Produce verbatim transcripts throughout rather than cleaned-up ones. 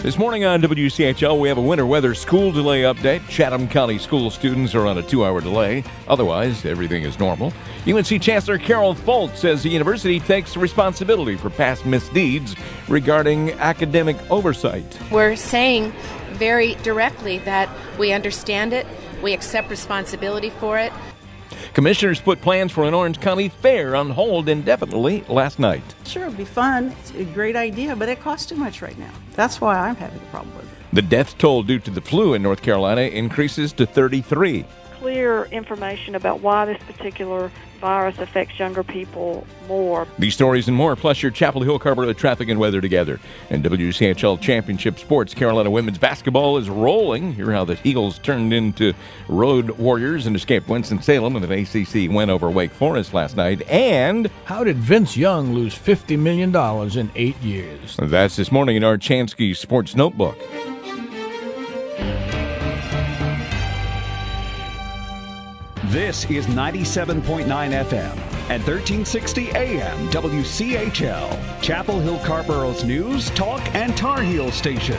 This morning on W C H L, we have a winter weather school delay update. Chatham County school students are on a two-hour delay. Otherwise, everything is normal. U N C Chancellor Carol Folt says the university takes responsibility for past misdeeds regarding academic oversight. We're saying very directly that we understand it, we accept responsibility for it. Commissioners put plans for an Orange County fair on hold indefinitely last night. Sure, it'd be fun. It's a great idea, but it costs too much right now. That's why I'm having a problem with it. The death toll due to the flu in North Carolina increases to thirty-three. Clear information about why this particular virus affects younger people more. These stories and more, plus your Chapel Hill Carburetor traffic and weather together. And W C H L Championship Sports, Carolina women's basketball is rolling. Hear how the Eagles turned into road warriors and escaped Winston-Salem in an A C C win over Wake Forest last night. And how did Vince Young lose fifty million dollars in eight years? That's this morning in our Chansky Sports Notebook. This is ninety-seven point nine F M and thirteen sixty A M W C H L, Chapel Hill Carborough's news, talk, and Tar Heel station.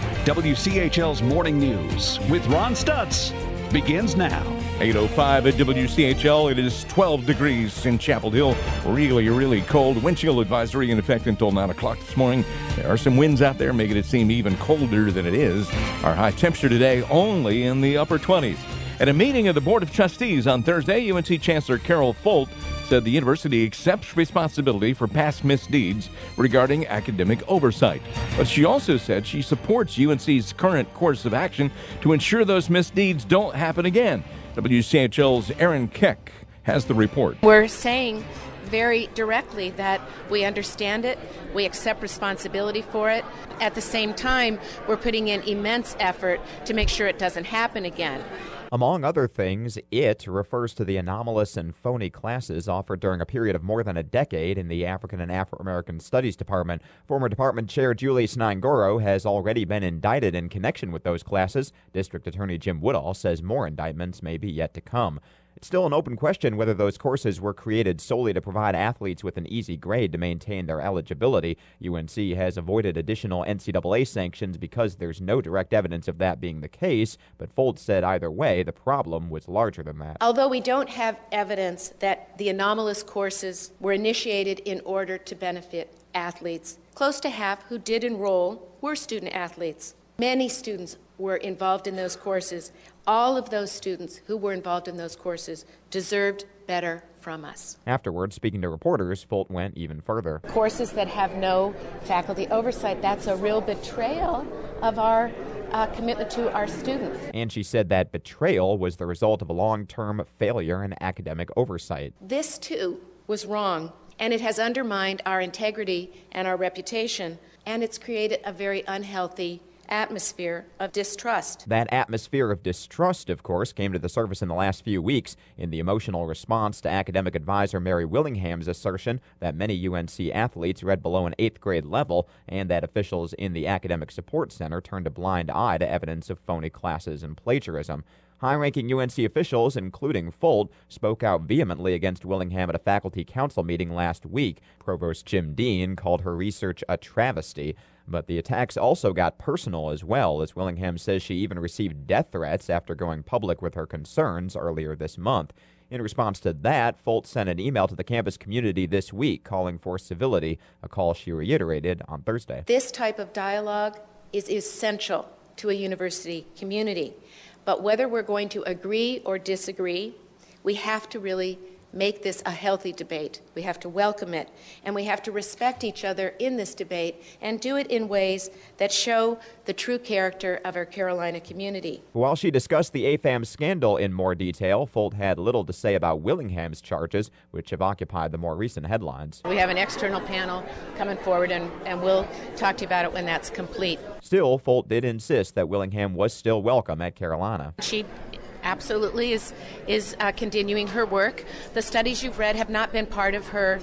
W C H L's Morning News with Ron Stutz begins now. eight oh five at W C H L. It is twelve degrees in Chapel Hill. Really, really cold. Wind chill advisory in effect until nine o'clock this morning. There are some winds out there making it seem even colder than it is. Our high temperature today only in the upper twenties. At a meeting of the Board of Trustees on Thursday, U N C Chancellor Carol Folt said the university accepts responsibility for past misdeeds regarding academic oversight. But she also said she supports U N C's current course of action to ensure those misdeeds don't happen again. W C H L's Aaron Keck has the report. We're saying very directly that we understand it, we accept responsibility for it. At the same time, we're putting in immense effort to make sure it doesn't happen again. Among other things, it refers to the anomalous and phony classes offered during a period of more than a decade in the African and Afro-American Studies Department. Former Department Chair Julius Nyangoro has already been indicted in connection with those classes. District Attorney Jim Woodall says more indictments may be yet to come. It's still an open question whether those courses were created solely to provide athletes with an easy grade to maintain their eligibility. U N C has avoided additional N C double A sanctions because there's no direct evidence of that being the case, but Folt said either way, the problem was larger than that. Although we don't have evidence that the anomalous courses were initiated in order to benefit athletes, close to half who did enroll were student athletes. Many students were involved in those courses. All of those students who were involved in those courses deserved better from us. Afterwards, speaking to reporters, Folt went even further. Courses that have no faculty oversight, that's a real betrayal of our uh, commitment to our students. And she said that betrayal was the result of a long-term failure in academic oversight. This, too, was wrong, and it has undermined our integrity and our reputation, and it's created a very unhealthy atmosphere of distrust. That atmosphere of distrust, of course, came to the surface in the last few weeks in the emotional response to academic advisor Mary Willingham's assertion that many U N C athletes read below an eighth grade level and that officials in the Academic Support Center turned a blind eye to evidence of phony classes and plagiarism. High-ranking U N C officials, including Folt, spoke out vehemently against Willingham at a faculty council meeting last week. Provost Jim Dean called her research a travesty. But the attacks also got personal as well, as Willingham says she even received death threats after going public with her concerns earlier this month. In response to that, Folt sent an email to the campus community this week calling for civility, a call she reiterated on Thursday. This type of dialogue is essential to a university community. But whether we're going to agree or disagree, we have to really make this a healthy debate. We have to welcome it, and we have to respect each other in this debate and do it in ways that show the true character of our Carolina community. While she discussed the A F A M scandal in more detail, Folt had little to say about Willingham's charges, which have occupied the more recent headlines. We have an external panel coming forward, and, and we'll talk to you about it when that's complete. Still, Folt did insist that Willingham was still welcome at Carolina. She absolutely is is uh, continuing her work. The studies you've read have not been part of her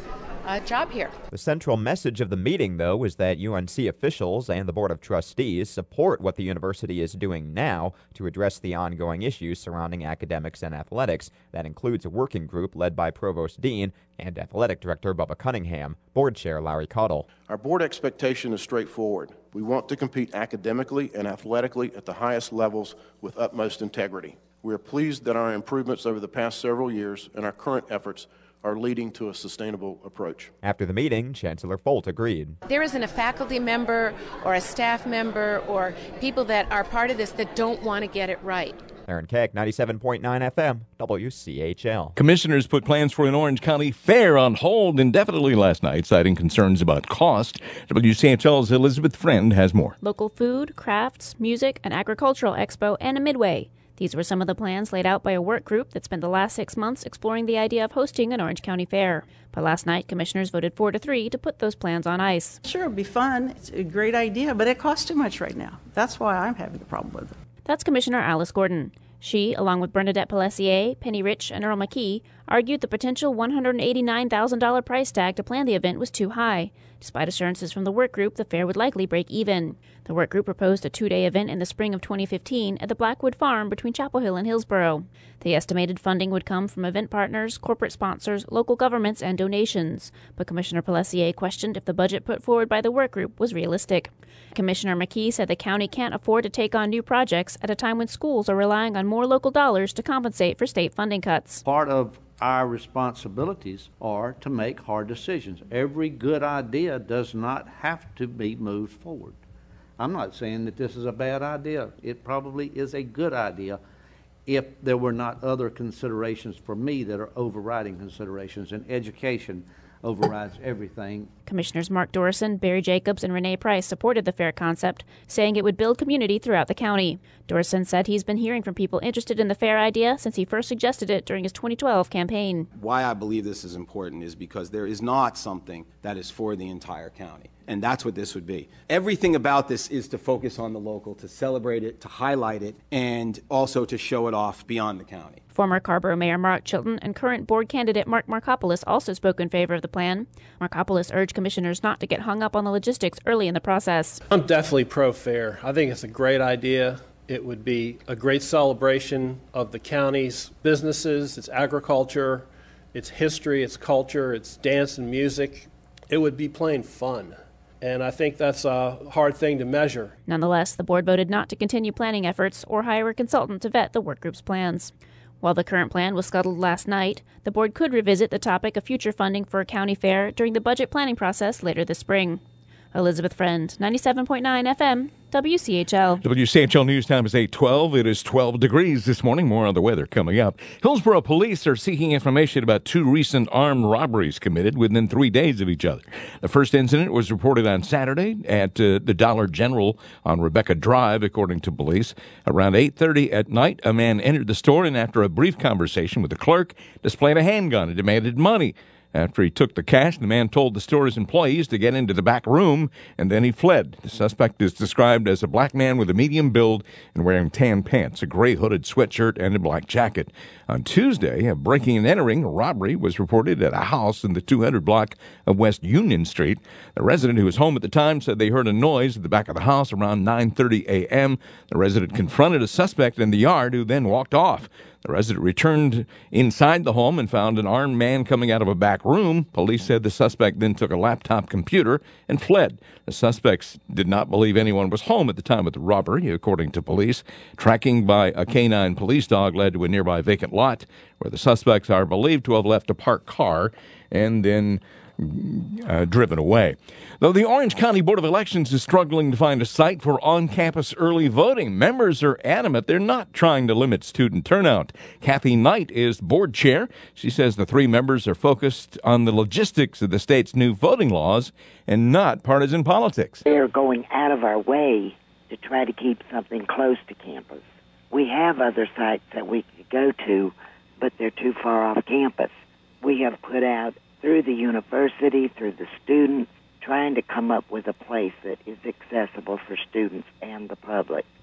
a job here. The central message of the meeting, though, was that U N C officials and the Board of Trustees support what the university is doing now to address the ongoing issues surrounding academics and athletics. That includes a working group led by Provost Dean and Athletic Director Bubba Cunningham, Board Chair Larry Caudill. Our board expectation is straightforward. We want to compete academically and athletically at the highest levels with utmost integrity. We are pleased that our improvements over the past several years and our current efforts are leading to a sustainable approach. After the meeting, Chancellor Folt agreed. There isn't a faculty member or a staff member or people that are part of this that don't want to get it right. Aaron Keck, ninety-seven point nine F M, W C H L. Commissioners put plans for an Orange County fair on hold indefinitely last night, citing concerns about cost. W C H L's Elizabeth Friend has more. Local food, crafts, music, an agricultural expo, and a midway. These were some of the plans laid out by a work group that spent the last six months exploring the idea of hosting an Orange County fair. But last night, commissioners voted four to three to put those plans on ice. Sure, it'd be fun. It's a great idea, but it costs too much right now. That's why I'm having a problem with it. That's Commissioner Alice Gordon. She, along with Bernadette Pellessier, Penny Rich, and Earl McKee, argued the potential one hundred eighty-nine thousand dollars price tag to plan the event was too high. Despite assurances from the work group, the fair would likely break even. The work group proposed a two-day event in the spring of twenty fifteen at the Blackwood Farm between Chapel Hill and Hillsboro. The estimated funding would come from event partners, corporate sponsors, local governments, and donations. But Commissioner Pellessier questioned if the budget put forward by the work group was realistic. Commissioner McKee said the county can't afford to take on new projects at a time when schools are relying on more local dollars to compensate for state funding cuts. Part of our responsibilities are to make hard decisions. Every good idea does not have to be moved forward. I'm not saying that this is a bad idea. It probably is a good idea if there were not other considerations for me that are overriding considerations, and education overrides everything. Commissioners Mark Dorison, Barry Jacobs, and Renee Price supported the fair concept, saying it would build community throughout the county. Dorison said he's been hearing from people interested in the fair idea since he first suggested it during his twenty twelve campaign. Why I believe this is important is because there is not something that is for the entire county. And that's what this would be. Everything about this is to focus on the local, to celebrate it, to highlight it, and also to show it off beyond the county. Former Carrboro Mayor Mark Chilton and current board candidate Mark Markopoulos also spoke in favor of the plan. Markopoulos urged commissioners not to get hung up on the logistics early in the process. I'm definitely pro-fair. I think it's a great idea. It would be a great celebration of the county's businesses, its agriculture, its history, its culture, its dance and music. It would be plain fun. And I think that's a hard thing to measure. Nonetheless, the board voted not to continue planning efforts or hire a consultant to vet the work group's plans. While the current plan was scuttled last night, the board could revisit the topic of future funding for a county fair during the budget planning process later this spring. Elizabeth Friend, ninety-seven point nine F M, W C H L. W C H L News Time is eight twelve. It is twelve degrees this morning. More on the weather coming up. Hillsboro police are seeking information about two recent armed robberies committed within three days of each other. The first incident was reported on Saturday at uh, the Dollar General on Rebecca Drive, according to police. Around eight thirty at night, a man entered the store and after a brief conversation with the clerk, displayed a handgun and demanded money. After he took the cash, the man told the store's employees to get into the back room, and then he fled. The suspect is described as a black man with a medium build and wearing tan pants, a gray hooded sweatshirt, and a black jacket. On Tuesday, a breaking and entering robbery was reported at a house in the two hundred block of West Union Street. The resident who was home at the time said they heard a noise at the back of the house around nine thirty a.m. The resident confronted a suspect in the yard who then walked off. The resident returned inside the home and found an armed man coming out of a back room. Police said the suspect then took a laptop computer and fled. The suspects did not believe anyone was home at the time of the robbery, according to police. Tracking by a canine police dog led to a nearby vacant lot where the suspects are believed to have left a parked car and then Uh, driven away. Though the Orange County Board of Elections is struggling to find a site for on-campus early voting, members are adamant they're not trying to limit student turnout. Kathy Knight is board chair. She says the three members are focused on the logistics of the state's new voting laws and not partisan politics. They're going out of our way to try to keep something close to campus. We have other sites that we could go to, but they're too far off campus. We have put out through the university, through the students, trying to come up with a place that is accessible for students and the public.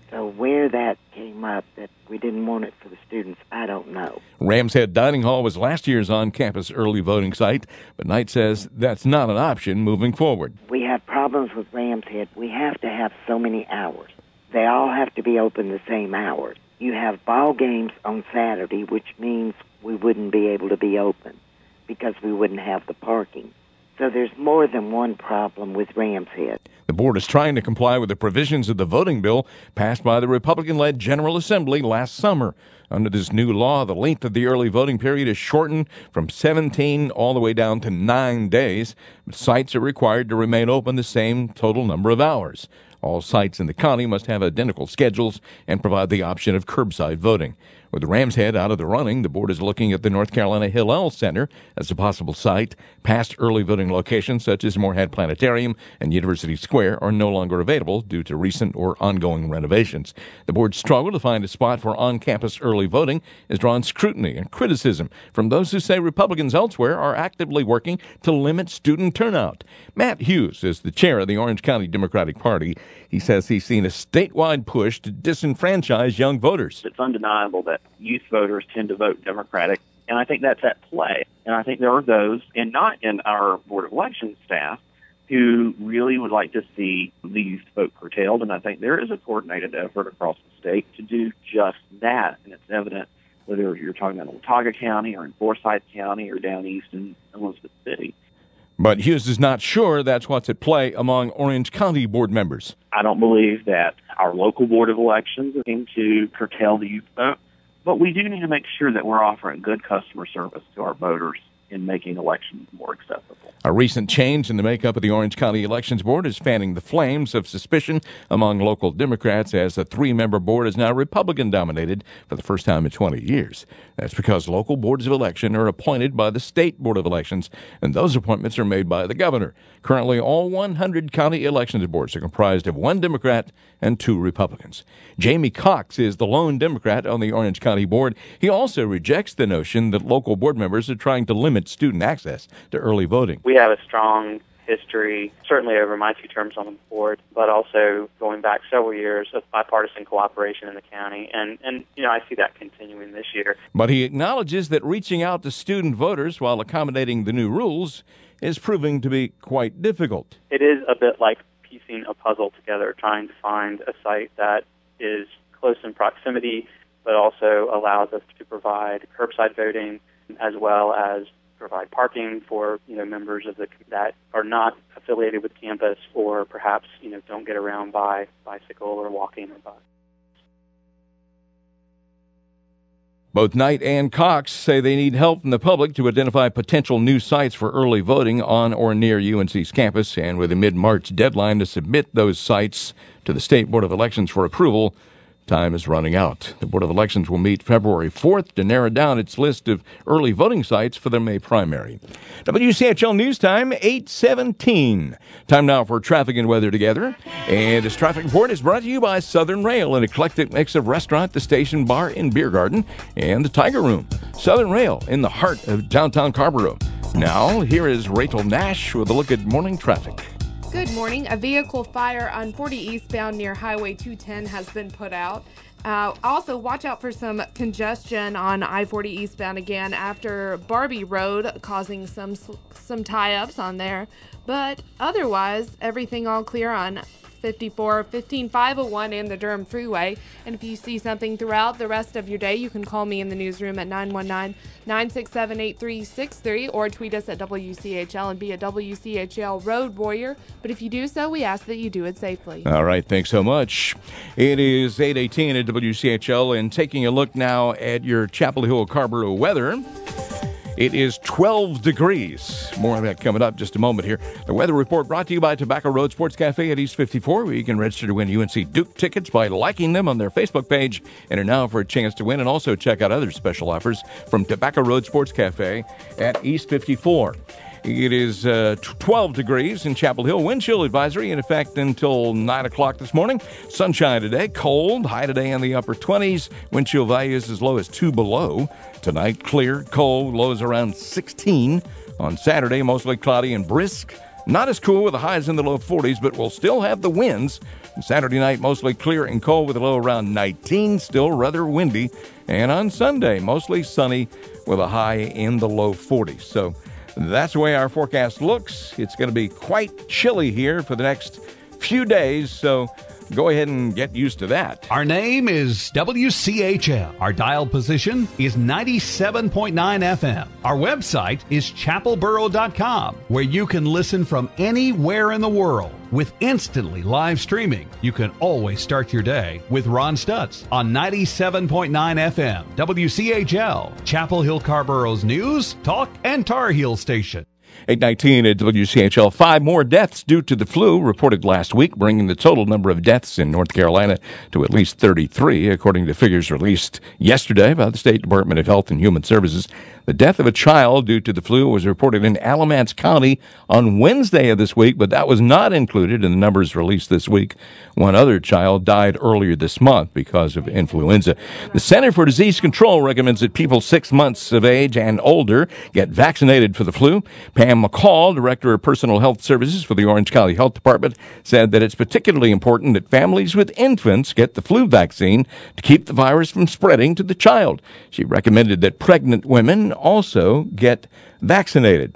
So where that came up, that we didn't want it for the students, I don't know. Rams Head Dining Hall was last year's on-campus early voting site, but Knight says that's not an option moving forward. We have problems with Rams Head. We have to have so many hours. They all have to be open the same hours. You have ball games on Saturday, which means we wouldn't be able to be open because we wouldn't have the parking. So there's more than one problem with Rams Head. The board is trying to comply with the provisions of the voting bill passed by the Republican-led General Assembly last summer. Under this new law, the length of the early voting period is shortened from seventeen all the way down to nine days. But sites are required to remain open the same total number of hours. All sites in the county must have identical schedules and provide the option of curbside voting. With Rams Head out of the running, the board is looking at the North Carolina Hillel Center as a possible site. Past early voting locations such as Moorhead Planetarium and University Square are no longer available due to recent or ongoing renovations. The board's struggle to find a spot for on-campus early voting has drawn scrutiny and criticism from those who say Republicans elsewhere are actively working to limit student turnout. Matt Hughes is the chair of the Orange County Democratic Party. He says he's seen a statewide push to disenfranchise young voters. It's undeniable that youth voters tend to vote Democratic, and I think that's at play. And I think there are those, and not in our Board of Elections staff, who really would like to see the youth vote curtailed, and I think there is a coordinated effort across the state to do just that, and it's evident whether you're talking about Watauga County or in Forsyth County or down east in Elizabeth City. But Hughes is not sure that's what's at play among Orange County board members. I don't believe that our local Board of Elections is going to curtail the youth vote, but we do need to make sure that we're offering good customer service to our voters in making elections more accessible. A recent change in the makeup of the Orange County Elections Board is fanning the flames of suspicion among local Democrats as the three-member board is now Republican-dominated for the first time in twenty years. That's because local boards of election are appointed by the state Board of Elections, and those appointments are made by the governor. Currently, all one hundred county elections boards are comprised of one Democrat and two Republicans. Jamie Cox is the lone Democrat on the Orange County Board. He also rejects the notion that local board members are trying to limit student access to early voting. We have a strong history, certainly over my two terms on the board, but also going back several years of bipartisan cooperation in the county. And, and you know, I see that continuing this year. But he acknowledges that reaching out to student voters while accommodating the new rules is proving to be quite difficult. It is a bit like piecing a puzzle together, trying to find a site that is close in proximity, but also allows us to provide curbside voting as well as provide parking for, you know, members of the that are not affiliated with campus or perhaps, you know, don't get around by bicycle or walking or bus. Both Knight and Cox say they need help from the public to identify potential new sites for early voting on or near U N C's campus, and with a mid-March deadline to submit those sites to the State Board of Elections for approval, time is running out. The Board of Elections will meet February fourth to narrow down its list of early voting sites for the May primary. W C H L News Time, eight seventeen. Time now for traffic and weather together. And this traffic report is brought to you by Southern Rail, an eclectic mix of restaurant, the Station Bar and Beer Garden, and the Tiger Room. Southern Rail in the heart of downtown Carrboro. Now, here is Rachel Nash with a look at morning traffic. Good morning. A vehicle fire on forty eastbound near Highway two ten has been put out. Uh, also, watch out for some congestion on I forty eastbound again after Barbie Road, causing some some tie-ups on there. But otherwise, everything all clear on fifty-four, fifteen, five oh one and the Durham Freeway. And if you see something throughout the rest of your day, you can call me in the newsroom at nine one nine, nine six seven, eight three six three or tweet us at W C H L and be a W C H L road warrior. But if you do so, we ask that you do it safely. All right, thanks so much. It is eight eighteen at W C H L, and taking a look now at your Chapel Hill Carrboro weather. It is twelve degrees. More of that coming up just a moment here. The weather report brought to you by Tobacco Road Sports Cafe at East fifty-four, where you can register to win U N C Duke tickets by liking them on their Facebook page. Enter now for a chance to win, and also check out other special offers from Tobacco Road Sports Cafe at East fifty-four. It is uh, twelve degrees in Chapel Hill. Wind chill advisory in effect until nine o'clock this morning. Sunshine today. Cold. High today in the upper twenties. Wind chill values as low as two below. Tonight, clear, cold. Lows around sixteen. On Saturday, mostly cloudy and brisk. Not as cool with the highs in the low forties, but we'll still have the winds. Saturday night, mostly clear and cold with a low around nineteen, still rather windy. And on Sunday, mostly sunny with a high in the low forties. So that's the way our forecast looks. It's going to be quite chilly here for the next few days, so go ahead and get used to that. Our name is W C H L. Our dial position is ninety-seven point nine F M. Our website is chapel borough dot com, where you can listen from anywhere in the world. With instantly live streaming, you can always start your day with Ron Stutz on ninety-seven point nine F M. W C H L, Chapel Hill Carborough's news, talk, and Tar Heel station. eight nineteen at W C H L. Five more deaths due to the flu reported last week, bringing the total number of deaths in North Carolina to at least thirty-three, according to figures released yesterday by the State Department of Health and Human Services. The death of a child due to the flu was reported in Alamance County on Wednesday of this week, but that was not included in the numbers released this week. One other child died earlier this month because of influenza. The Center for Disease Control recommends that people six months of age and older get vaccinated for the flu. Pam McCall, Director of Personal Health Services for the Orange County Health Department, said that it's particularly important that families with infants get the flu vaccine to keep the virus from spreading to the child. She recommended that pregnant women also get vaccinated.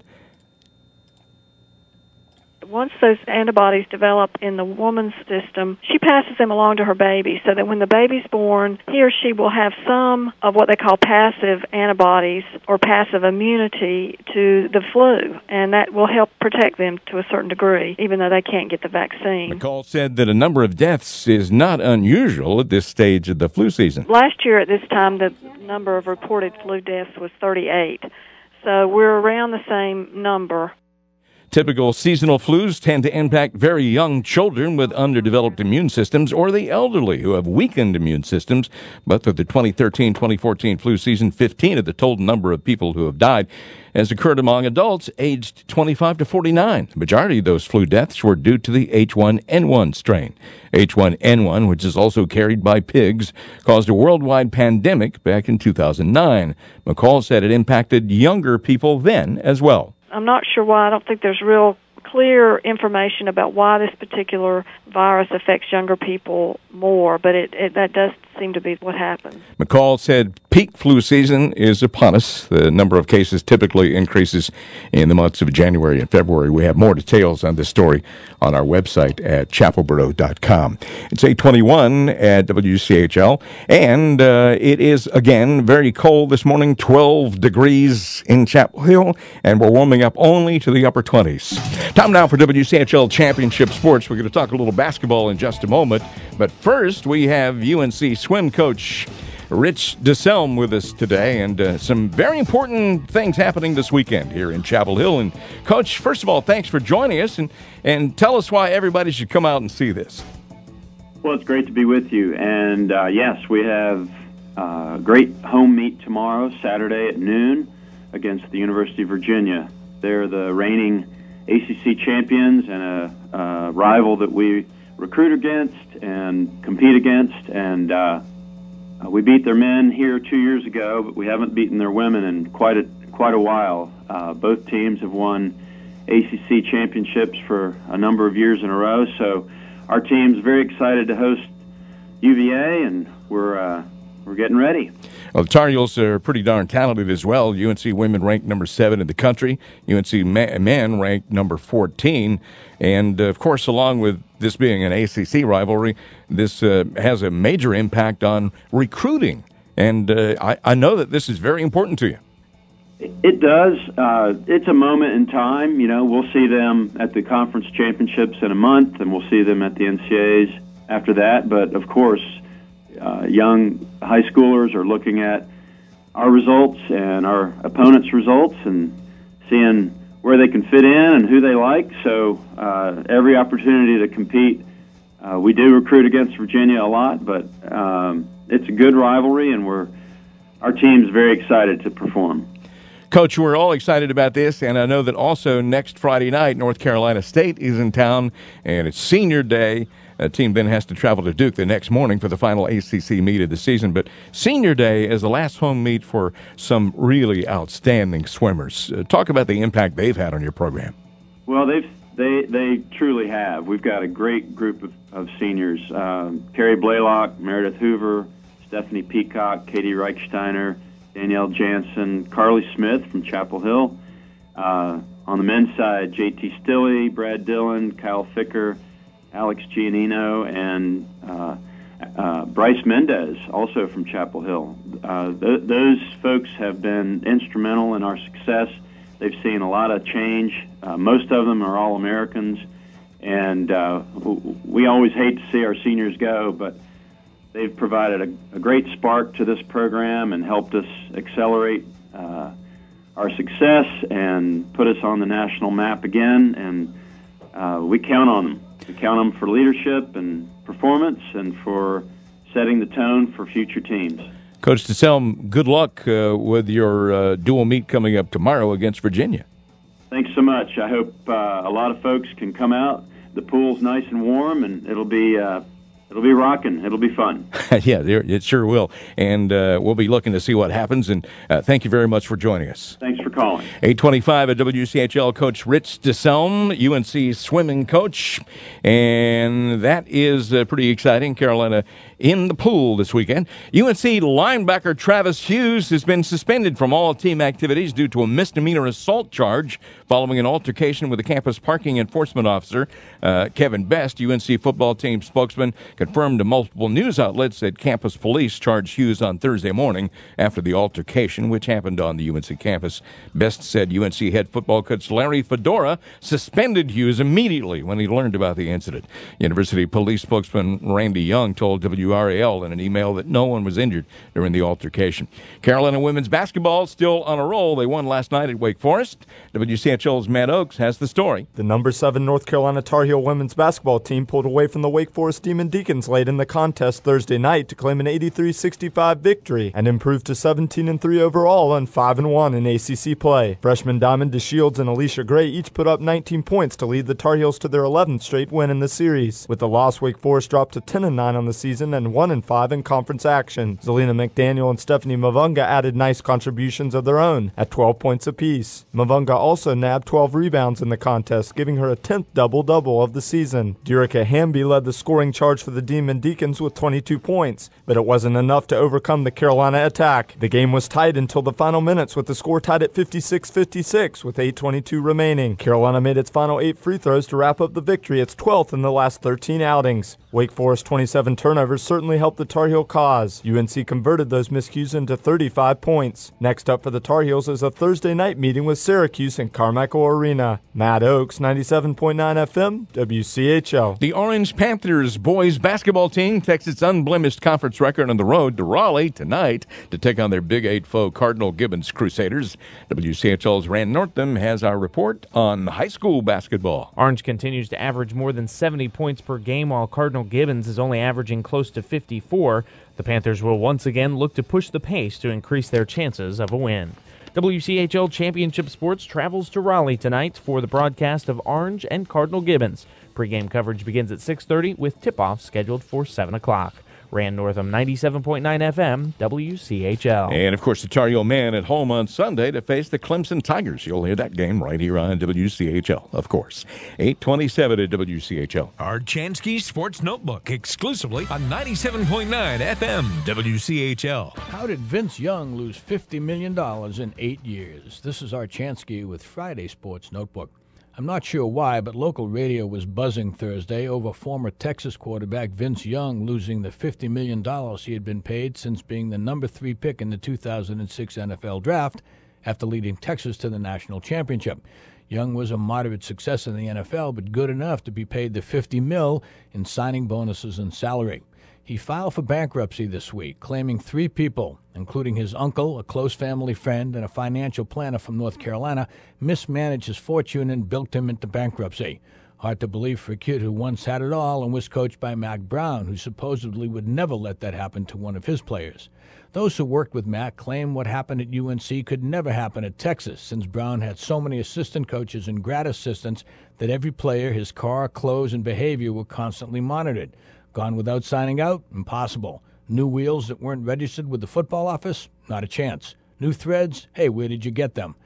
Once those antibodies develop in the woman's system, she passes them along to her baby so that when the baby's born, he or she will have some of what they call passive antibodies or passive immunity to the flu, and that will help protect them to a certain degree, even though they can't get the vaccine. McCall said that a number of deaths is not unusual at this stage of the flu season. Last year at this time, the number of reported flu deaths was thirty-eight, so we're around the same number. Typical seasonal flus tend to impact very young children with underdeveloped immune systems or the elderly who have weakened immune systems. But for the twenty thirteen twenty fourteen flu season, fifteen of the total number of people who have died has occurred among adults aged twenty-five to forty-nine. The majority of those flu deaths were due to the H one N one strain. H one N one, which is also carried by pigs, caused a worldwide pandemic back in two thousand nine. McCall said it impacted younger people then as well. I'm not sure why. I don't think there's real clear information about why this particular virus affects younger people more, but it, it that does seem to be what happens. McCall said peak flu season is upon us. The number of cases typically increases in the months of January and February. We have more details on this story on our website at chapel borough dot com. It's eight twenty-one at W C H L, and uh, it is, again, very cold this morning, twelve degrees in Chapel Hill, and we're warming up only to the upper twenties. Time now for W C H L Championship Sports. We're going to talk a little basketball in just a moment, but first we have U N C swim coach Rich DeSelm with us today, and uh, some very important things happening this weekend here in Chapel Hill. And Coach, first of all, thanks for joining us, and, and tell us why everybody should come out and see this. Well, it's great to be with you, and uh, yes, we have a great home meet tomorrow, Saturday at noon, against the University of Virginia. They're the reigning A C C champions and a, a rival that we recruit against and compete against, and uh, we beat their men here two years ago, but we haven't beaten their women in quite a quite a while. Uh, both teams have won A C C championships for a number of years in a row, so our team's very excited to host U V A, and we're uh, we're getting ready. Well, the Tar Heels are pretty darn talented as well. U N C women ranked number seven in the country. U N C men ranked number fourteen. And, uh, of course, along with this being an A C C rivalry, this uh, has a major impact on recruiting. And uh, I, I know that this is very important to you. It does. Uh, it's a moment in time. You know, we'll see them at the conference championships in a month, and we'll see them at the N C A As after that. But, of course, uh, young high schoolers are looking at our results and our opponents' results and seeing where they can fit in and who they like. So uh, every opportunity to compete. Uh, we do recruit against Virginia a lot, but um, it's a good rivalry, and we're our team's very excited to perform. Coach, we're all excited about this, and I know that also next Friday night, North Carolina State is in town, and it's senior day. A team then has to travel to Duke the next morning for the final A C C meet of the season. But senior day is the last home meet for some really outstanding swimmers. Uh, talk about the impact they've had on your program. Well, they've They they truly have. We've got a great group of, of seniors. Um, Carrie Blaylock, Meredith Hoover, Stephanie Peacock, Katie Reichsteiner, Danielle Jansen, Carly Smith from Chapel Hill. Uh, on the men's side, J T Stilley, Brad Dillon, Kyle Ficker, Alex Giannino, and uh, uh, Bryce Mendez, also from Chapel Hill. Uh, th- those folks have been instrumental in our success. They've seen a lot of change. Uh, most of them are All-Americans, and uh, w- we always hate to see our seniors go, but they've provided a, a great spark to this program and helped us accelerate uh, our success and put us on the national map again, and uh, we count on them. We count on them for leadership and performance and for setting the tone for future teams. Coach DeSelm, good luck uh, with your uh, dual meet coming up tomorrow against Virginia. Thanks so much. I hope uh, a lot of folks can come out. The pool's nice and warm, and it'll be uh, it'll be rocking. It'll be fun. Yeah, it sure will. And uh, we'll be looking to see what happens. And uh, thank you very much for joining us. Thanks for calling. eight twenty-five at W C H L, Coach Rich DeSelm, U N C swimming coach. And that is uh, pretty exciting. Carolina in the pool this weekend. U N C linebacker Travis Hughes has been suspended from all team activities due to a misdemeanor assault charge following an altercation with a campus parking enforcement officer. Uh, Kevin Best, U N C football team spokesman, confirmed to multiple news outlets that campus police charged Hughes on Thursday morning after the altercation, which happened on the U N C campus. Best said U N C head football coach Larry Fedora suspended Hughes immediately when he learned about the incident. University police spokesman Randy Young told W R A L in an email that no one was injured during the altercation. Carolina women's basketball still on a roll. They won last night at Wake Forest. W C H L's Matt Oakes has the story. The number seven North Carolina Tar Heel women's basketball team pulled away from the Wake Forest Demon Deacons late in the contest Thursday night to claim an eighty-three sixty-five victory and improve to seventeen and three overall and five and one in A C C play. Freshman Diamond DeShields and Alicia Gray each put up nineteen points to lead the Tar Heels to their eleventh straight win in the series. With the loss, Wake Forest dropped to ten and nine on the season and one and five in conference action. Zelina McDaniel and Stephanie Mavunga added nice contributions of their own at twelve points apiece. Mavunga also nabbed twelve rebounds in the contest, giving her a tenth double-double of the season. Durica Hamby led the scoring charge for the Demon Deacons with twenty-two points, but it wasn't enough to overcome the Carolina attack. The game was tight until the final minutes with the score tied at fifty-six fifty-six with eight twenty-two remaining. Carolina made its final eight free throws to wrap up the victory, its twelfth in the last thirteen outings. Wake Forest's twenty-seven turnovers certainly helped the Tar Heel cause. U N C converted those miscues into thirty-five points. Next up for the Tar Heels is a Thursday night meeting with Syracuse in Carmichael Arena. Matt Oakes, ninety-seven point nine F M, W C H L. The Orange Panthers boys basketball team takes its unblemished conference record on the road to Raleigh tonight to take on their Big Eight foe Cardinal Gibbons Crusaders. W C H L's Rand Northam has our report on high school basketball. Orange continues to average more than seventy points per game, while Cardinal Gibbons is only averaging close to fifty-four. The Panthers will once again look to push the pace to increase their chances of a win. W C H L Championship Sports travels to Raleigh tonight for the broadcast of Orange and Cardinal Gibbons. Pre-game coverage begins at six thirty with tip-off scheduled for seven o'clock. Rand Northam, ninety-seven point nine F M, W C H L. And, of course, the Tar Heel men at home on Sunday to face the Clemson Tigers. You'll hear that game right here on W C H L, of course. eight twenty-seven at W C H L. Our Chansky Sports Notebook, exclusively on ninety-seven point nine F M, W C H L. How did Vince Young lose fifty million dollars in eight years? This is our Chansky with Friday Sports Notebook. I'm not sure why, but local radio was buzzing Thursday over former Texas quarterback Vince Young losing the fifty million dollars he had been paid since being the number three pick in the two thousand six N F L Draft after leading Texas to the national championship. Young was a moderate success in the N F L, but good enough to be paid the fifty mil in signing bonuses and salary. He filed for bankruptcy this week, claiming three people, including his uncle, a close family friend, and a financial planner from North Carolina, mismanaged his fortune and bilked him into bankruptcy. Hard to believe for a kid who once had it all and was coached by Mack Brown, who supposedly would never let that happen to one of his players. Those who worked with Mack claim what happened at U N C could never happen at Texas, since Brown had so many assistant coaches and grad assistants that every player, his car, clothes, and behavior were constantly monitored. Gone without signing out? Impossible. New wheels that weren't registered with the football office? Not a chance. New threads? Hey, where did you get them?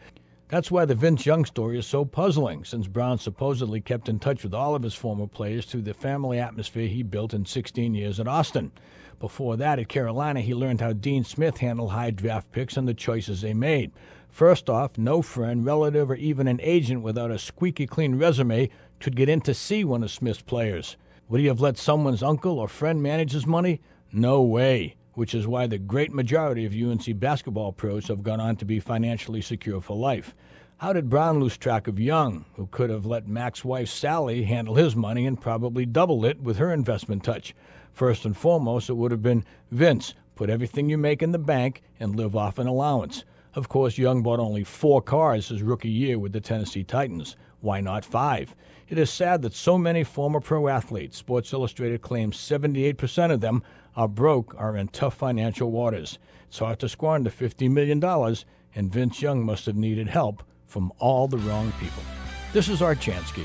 That's why the Vince Young story is so puzzling, since Brown supposedly kept in touch with all of his former players through the family atmosphere he built in sixteen years at Austin. Before that, at Carolina, he learned how Dean Smith handled high draft picks and the choices they made. First off, no friend, relative, or even an agent without a squeaky clean resume could get in to see one of Smith's players. Would he have let someone's uncle or friend manage his money? No way, which is why the great majority of U N C basketball pros have gone on to be financially secure for life. How did Brown lose track of Young, who could have let Mac's wife Sally handle his money and probably doubled it with her investment touch? First and foremost, it would have been, Vince, put everything you make in the bank and live off an allowance. Of course, Young bought only four cars his rookie year with the Tennessee Titans. Why not five? It is sad that so many former pro athletes, Sports Illustrated claims seventy-eight percent of them are broke or in tough financial waters. It's hard to squander fifty million dollars, and Vince Young must have needed help from all the wrong people. This is Art Chansky.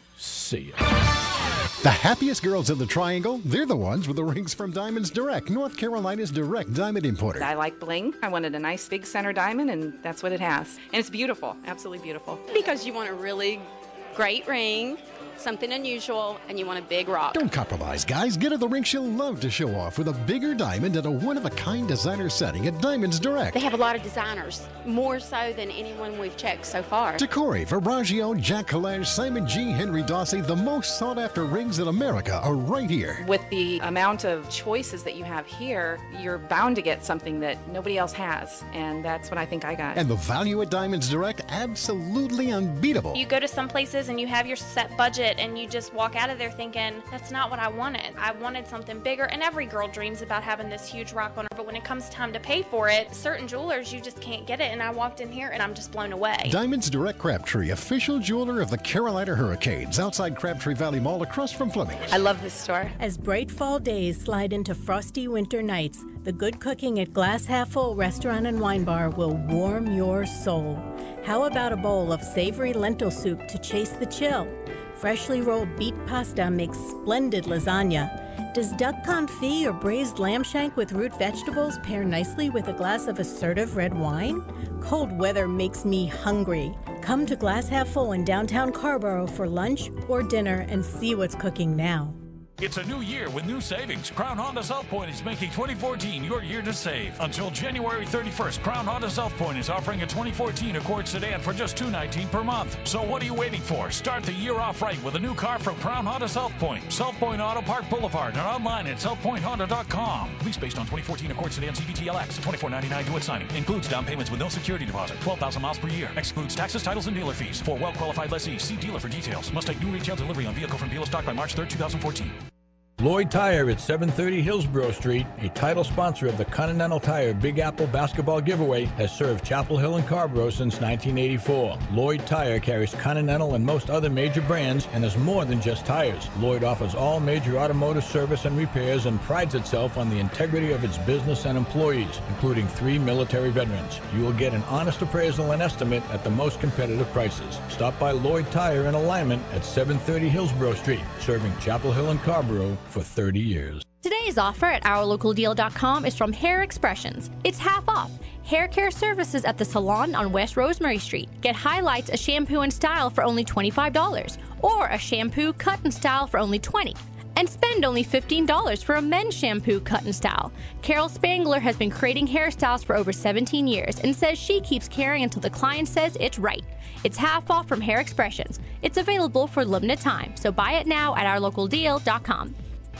See ya. The happiest girls in the Triangle, they're the ones with the rings from Diamonds Direct, North Carolina's direct diamond importer. I like bling. I wanted a nice big center diamond, and that's what it has. And it's beautiful, absolutely beautiful. Because you want a really great ring, something unusual, and you want a big rock. Don't compromise, guys. Get her the ring she'll love to show off with a bigger diamond and a one-of-a-kind designer setting at Diamonds Direct. They have a lot of designers, more so than anyone we've checked so far. Decore, Verragio, Jack Collage, Simon G, Henry Dawsey, the most sought-after rings in America are right here. With the amount of choices that you have here, you're bound to get something that nobody else has, and that's what I think I got. And the value at Diamonds Direct, absolutely unbeatable. You go to some places and you have your set budget, and you just walk out of there thinking, that's not what I wanted. I wanted something bigger, and every girl dreams about having this huge rock on her, but when it comes time to pay for it, certain jewelers, you just can't get it, and I walked in here and I'm just blown away. Diamonds Direct Crabtree, official jeweler of the Carolina Hurricanes, outside Crabtree Valley Mall across from Fleming's. I love this store. As bright fall days slide into frosty winter nights, the good cooking at Glass Half Full Restaurant and Wine Bar will warm your soul. How about a bowl of savory lentil soup to chase the chill? Freshly rolled beet pasta makes splendid lasagna. Does duck confit or braised lamb shank with root vegetables pair nicely with a glass of assertive red wine? Cold weather makes me hungry. Come to Glass Half Full in downtown Carborough for lunch or dinner and see what's cooking now. It's a new year with new savings. Crown Honda South Point is making twenty fourteen your year to save. Until January thirty-first, Crown Honda South Point is offering a twenty fourteen Accord sedan for just two hundred nineteen dollars per month. So what are you waiting for? Start the year off right with a new car from Crown Honda South Point. South Point Auto Park Boulevard and online at south point honda dot com. Lease based on twenty fourteen Accord sedan C V T L X. twenty-four ninety-nine due at signing. Includes down payments with no security deposit. twelve thousand miles per year. Excludes taxes, titles, and dealer fees. For well-qualified lessees, see dealer for details. Must take new retail delivery on vehicle from dealer stock by March third, twenty fourteen. Lloyd Tire at seven thirty Hillsborough Street, a title sponsor of the Continental Tire Big Apple Basketball Giveaway, has served Chapel Hill and Carborough since nineteen eighty-four. Lloyd Tire carries Continental and most other major brands and is more than just tires. Lloyd offers all major automotive service and repairs and prides itself on the integrity of its business and employees, including three military veterans. You will get an honest appraisal and estimate at the most competitive prices. Stop by Lloyd Tire in Alignment at seven thirty Hillsborough Street, serving Chapel Hill and Carborough for thirty years. Today's offer at our local deal dot com is from Hair Expressions. It's half off. Hair care services at the salon on West Rosemary Street. Get highlights, a shampoo and style for only twenty-five dollars, or a shampoo cut and style for only twenty dollars. And spend only fifteen dollars for a men's shampoo cut and style. Carol Spangler has been creating hairstyles for over seventeen years and says she keeps caring until the client says it's right. It's half off from Hair Expressions. It's available for limited time, so buy it now at our local deal dot com.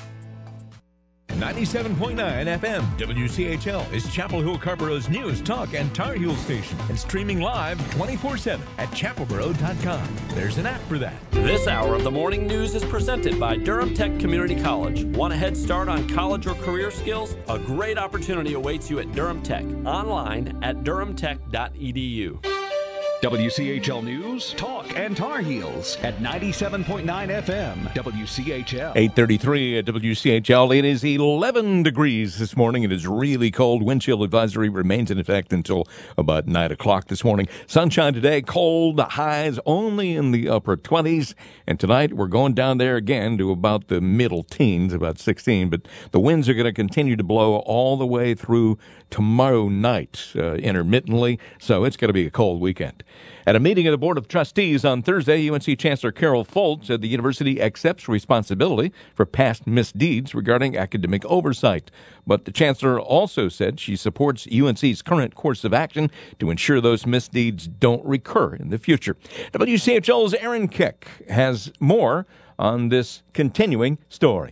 ninety-seven point nine F M W C H L is Chapel Hill Carborough's news, talk, and Tar Heel station, and streaming live twenty-four seven at chapelboro dot com. There's an app for that. This hour of the morning news is presented by Durham Tech Community College. Want a head start on college or career skills? A great opportunity awaits you at Durham Tech. Online at durham tech dot e d u. W C H L News, Talk, and Tar Heels at ninety-seven point nine F M, W C H L. eight thirty-three at W C H L. It is eleven degrees this morning. It is really cold. Wind chill advisory remains in effect until about nine o'clock this morning. Sunshine today, cold, highs only in the upper twenties. And tonight we're going down there again to about the middle teens, about sixteen. But the winds are going to continue to blow all the way through tomorrow night, uh, intermittently. So it's going to be a cold weekend. At a meeting of the Board of Trustees on Thursday, U N C Chancellor Carol Folt said the university accepts responsibility for past misdeeds regarding academic oversight. But the chancellor also said she supports U N C's current course of action to ensure those misdeeds don't recur in the future. W C H L's Aaron Keck has more on this continuing story.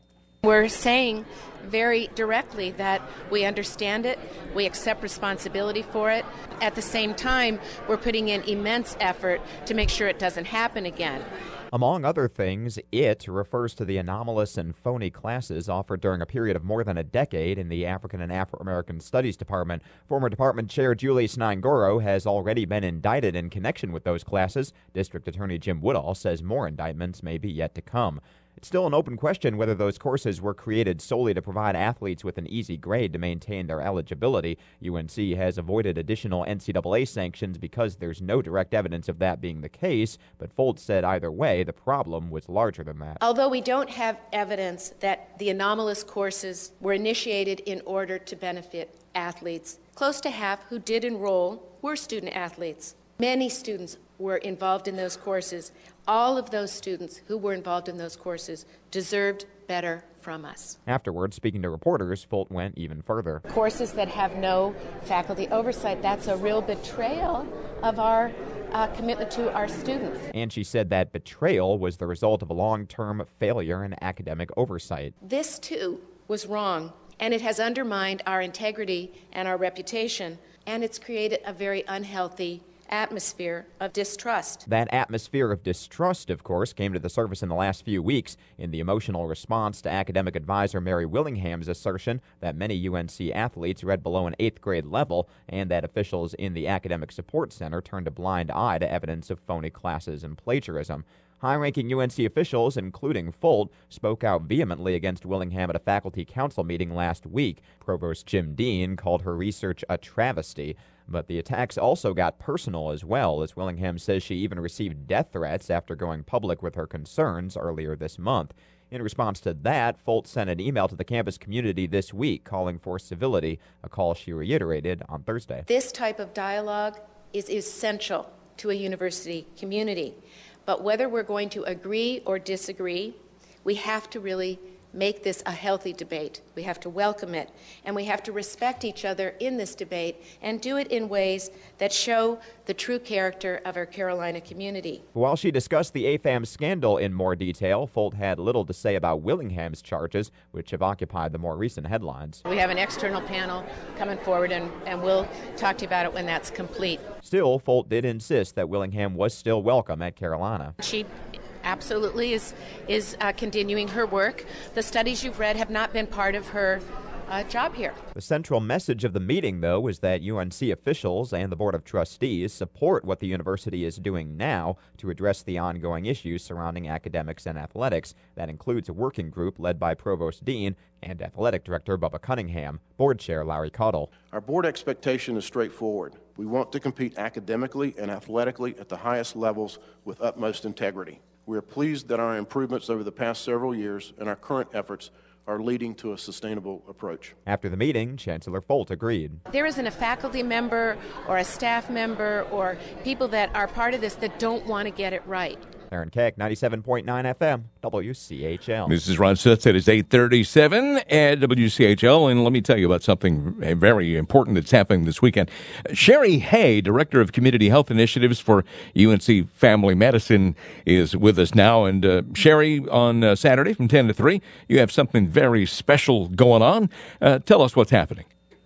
We're saying very directly that we understand it, we accept responsibility for it. At the same time, we're putting in immense effort to make sure it doesn't happen again. Among other things, it refers to the anomalous and phony classes offered during a period of more than a decade in the African and Afro-American Studies Department. Former department chair Julie Snangoro has already been indicted in connection with those classes. District Attorney Jim Woodall says more indictments may be yet to come. It's still an open question whether those courses were created solely to provide athletes with an easy grade to maintain their eligibility. U N C has avoided additional N C double A sanctions because there's no direct evidence of that being the case, but Folt said either way, the problem was larger than that. Although we don't have evidence that the anomalous courses were initiated in order to benefit athletes, close to half who did enroll were student athletes. Many students were involved in those courses. All of those students who were involved in those courses deserved better from us. Afterwards, speaking to reporters, Folt went even further. Courses that have no faculty oversight, that's a real betrayal of our uh, commitment to our students. And she said that betrayal was the result of a long-term failure in academic oversight. This, too, was wrong, and it has undermined our integrity and our reputation, and it's created a very unhealthy atmosphere of distrust. That atmosphere of distrust, of course, came to the surface in the last few weeks in the emotional response to academic advisor Mary Willingham's assertion that many U N C athletes read below an eighth grade level and that officials in the Academic Support Center turned a blind eye to evidence of phony classes and plagiarism. High-ranking U N C officials, including Folt, spoke out vehemently against Willingham at a faculty council meeting last week. Provost Jim Dean called her research a travesty. But the attacks also got personal as well, as Willingham says she even received death threats after going public with her concerns earlier this month. In response to that, Folt sent an email to the campus community this week calling for civility, a call she reiterated on Thursday. This type of dialogue is essential to a university community. But whether we're going to agree or disagree, we have to really make this a healthy debate. We have to welcome it, and we have to respect each other in this debate and do it in ways that show the true character of our Carolina community. While she discussed the A F A M scandal in more detail, Folt had little to say about Willingham's charges, which have occupied the more recent headlines. We have an external panel coming forward, and, and we'll talk to you about it when that's complete. Still, Folt did insist that Willingham was still welcome at Carolina. She absolutely is is uh, continuing her work. The studies you've read have not been part of her uh, job here. The central message of the meeting, though, is that U N C officials and the Board of Trustees support what the university is doing now to address the ongoing issues surrounding academics and athletics. That includes a working group led by Provost Dean and Athletic Director Bubba Cunningham, Board Chair Larry Caudill. Our board expectation is straightforward. We want to compete academically and athletically at the highest levels with utmost integrity. We are pleased that our improvements over the past several years and our current efforts are leading to a sustainable approach. After the meeting, Chancellor Folt agreed. There isn't a faculty member or a staff member or people that are part of this that don't want to get it right. Aaron Keck, ninety-seven point nine F M, W C H L. This is Ron Sutz. It is eight thirty-seven at W C H L, and let me tell you about something very important that's happening this weekend. Sherry Hay, Director of Community Health Initiatives for U N C Family Medicine, is with us now. And uh, Sherry, on uh, Saturday from ten to three, you have something very special going on. Uh, tell us what's happening.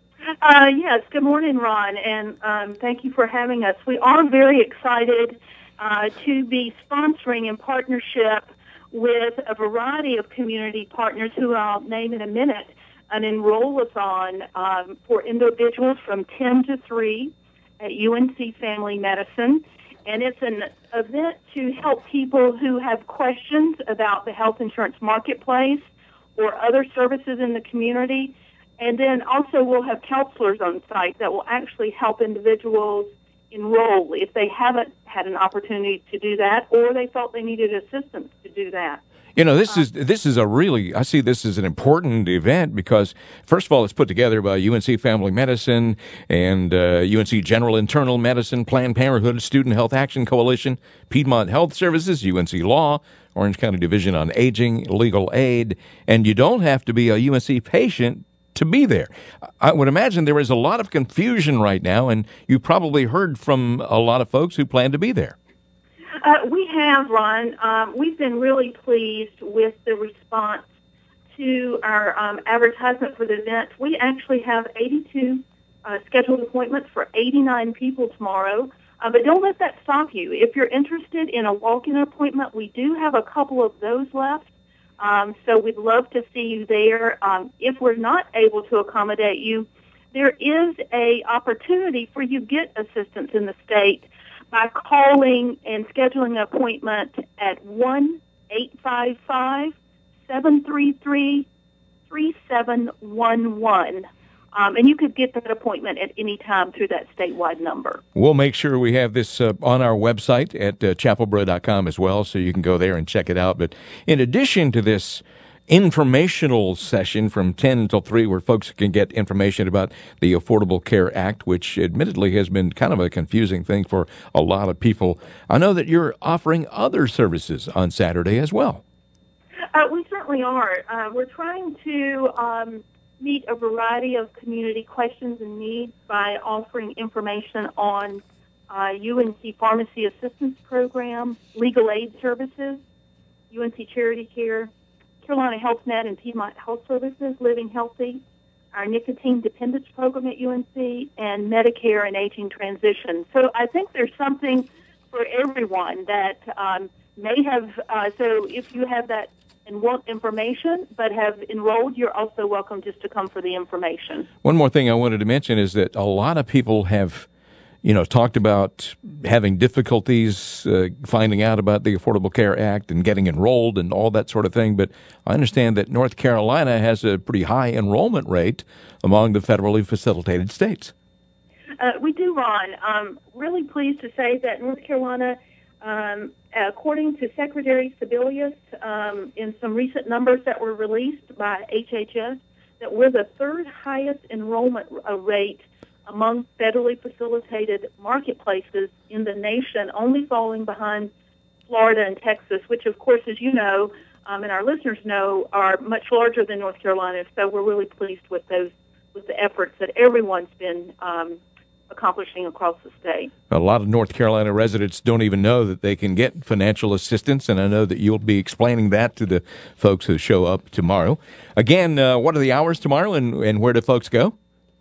Uh, yes, good morning, Ron, and um, thank you for having us. We are very excited Uh, to be sponsoring in partnership with a variety of community partners who I'll name in a minute, an enroll-a-thon um, for individuals from ten to three at U N C Family Medicine. And it's an event to help people who have questions about the health insurance marketplace or other services in the community. And then also we'll have counselors on site that will actually help individuals enroll if they haven't had an opportunity to do that or they felt they needed assistance to do that. You know, this is this is a really, I see this as an important event because, first of all, it's put together by U N C Family Medicine and uh, U N C General Internal Medicine, Planned Parenthood, Student Health Action Coalition, Piedmont Health Services, U N C Law, Orange County Division on Aging, Legal Aid, and you don't have to be a U N C patient to be there. I would imagine there is a lot of confusion right now, and you probably heard from a lot of folks who plan to be there. Uh, we have, Ron. Um, we've been really pleased with the response to our um, advertisement for the event. We actually have eighty-two uh, scheduled appointments for eighty-nine people tomorrow. Uh, but don't let that stop you. If you're interested in a walk-in appointment, we do have a couple of those left. Um, so we'd love to see you there. Um, if we're not able to accommodate you, there is a opportunity for you to get assistance in the state by calling and scheduling an appointment at one eight five five, seven three three, three seven one one. Um, and you could get that appointment at any time through that statewide number. We'll make sure we have this uh, on our website at uh, chapel boro dot com as well, so you can go there and check it out. But in addition to this informational session from ten until three, where folks can get information about the Affordable Care Act, which admittedly has been kind of a confusing thing for a lot of people, I know that you're offering other services on Saturday as well. Uh, we certainly are. Uh, we're trying to um, meet a variety of community questions and needs by offering information on uh, U N C Pharmacy Assistance Program, legal aid services, U N C Charity Care, Carolina Health Net and Piedmont Health Services, Living Healthy, our nicotine dependence program at U N C, and Medicare and aging transition. So I think there's something for everyone that um, may have, uh, so if you have that and want information but have enrolled, you're also welcome just to come for the information. One more thing I wanted to mention is that a lot of people have, you know, talked about having difficulties uh, finding out about the Affordable Care Act and getting enrolled and all that sort of thing. But I understand that North Carolina has a pretty high enrollment rate among the federally facilitated states. Uh, we do, Ron. Um, really pleased to say that North Carolina, um, according to Secretary Sebelius, um, in some recent numbers that were released by H H S, that we're the third highest enrollment rate among federally facilitated marketplaces in the nation, only falling behind Florida and Texas, which, of course, as you know, um, and our listeners know, are much larger than North Carolina. So we're really pleased with those, with the efforts that everyone's been um, accomplishing across the state. A lot of North Carolina residents don't even know that they can get financial assistance, and I know that you'll be explaining that to the folks who show up tomorrow. Again, uh, what are the hours tomorrow, and, and where do folks go?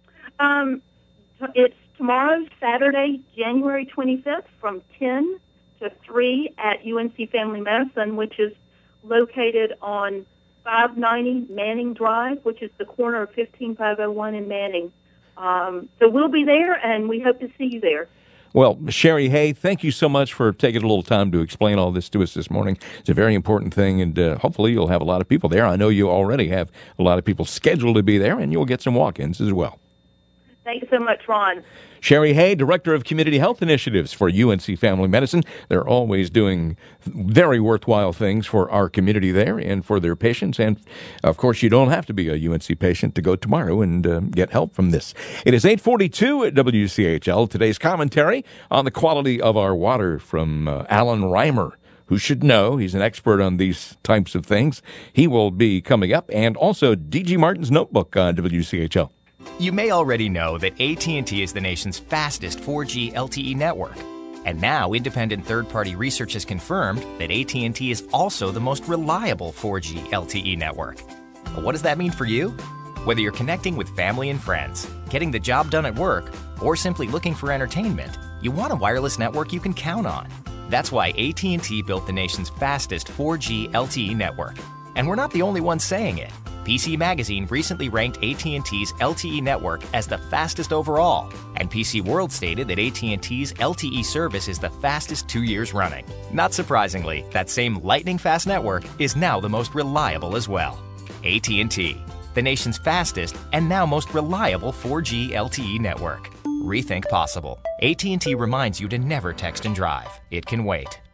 Um, It's tomorrow, Saturday, January twenty-fifth, from ten to three at U N C Family Medicine, which is located on five ninety Manning Drive, which is the corner of fifteen five oh one in Manning. Um, so we'll be there, and we hope to see you there. Well, Sherry Hay, thank you so much for taking a little time to explain all this to us this morning. It's a very important thing, and uh, hopefully you'll have a lot of people there. I know you already have a lot of people scheduled to be there, and you'll get some walk-ins as well. Thank you so much, Ron. Sherry Hay, Director of Community Health Initiatives for U N C Family Medicine. They're always doing very worthwhile things for our community there and for their patients. And, of course, you don't have to be a U N C patient to go tomorrow and uh, get help from this. It is eight forty-two at W C H L. Today's commentary on the quality of our water from uh, Alan Reimer, who should know. He's an expert on these types of things. He will be coming up. And also D G Martin's Notebook on W C H L. You may already know that A T and T is the nation's fastest four G L T E network. And now independent third-party research has confirmed that A T and T is also the most reliable four G L T E network. But what does that mean for you? Whether you're connecting with family and friends, getting the job done at work, or simply looking for entertainment, you want a wireless network you can count on. That's why A T and T built the nation's fastest four G L T E network. And we're not the only ones saying it. P C Magazine recently ranked A T and T's L T E network as the fastest overall, and P C World stated that A T and T's L T E service is the fastest two years running. Not surprisingly, that same lightning-fast network is now the most reliable as well. A T and T, the nation's fastest and now most reliable four G L T E network. Rethink possible. A T and T reminds you to never text and drive. It can wait.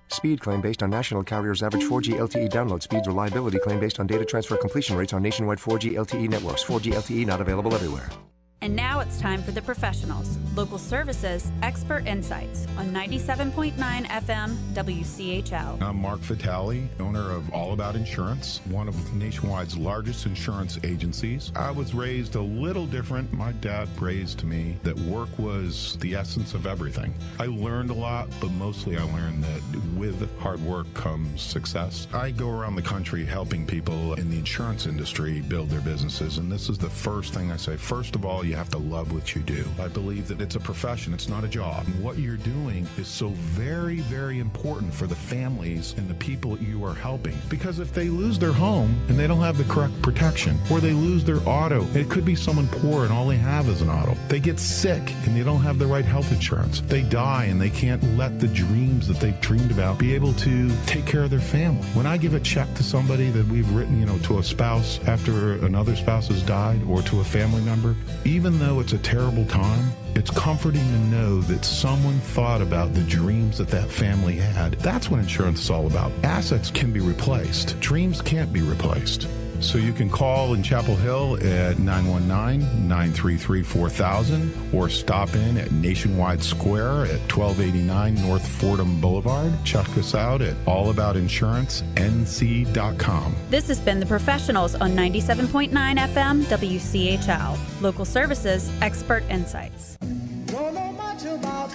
Speed claim based on national carriers' average four G L T E download speeds. Reliability claim based on data transfer completion rates on nationwide four G L T E networks. four G L T E not available everywhere. And now it's time for the professionals. Local services, expert insights on ninety-seven point nine F M W C H L. I'm Mark Vitale, owner of All About Insurance, one of Nationwide's largest insurance agencies. I was raised a little different. My dad raised me that work was the essence of everything. I learned a lot, but mostly I learned that with hard work comes success. I go around the country helping people in the insurance industry build their businesses, and this is the first thing I say. First of all, you have to love what you do. I believe that it's a profession, it's not a job. And what you're doing is so very, very important for the families and the people you are helping. Because if they lose their home and they don't have the correct protection, or they lose their auto, it could be someone poor and all they have is an auto. They get sick and they don't have the right health insurance. They die and they can't let the dreams that they've dreamed about be able to take care of their family. When I give a check to somebody that we've written, you know, to a spouse after another spouse has died, or to a family member, even though it's a terrible time, it's comforting to know that someone thought about the dreams that that family had. That's what insurance is all about. Assets can be replaced. Dreams can't be replaced. So you can call in Chapel Hill at nine one nine, nine three three, four thousand or stop in at Nationwide Square at twelve eighty-nine North Fordham Boulevard. Check us out at all about insurance N C dot com. This has been The Professionals on ninety-seven point nine F M W C H L. Local services, expert insights. Don't know much about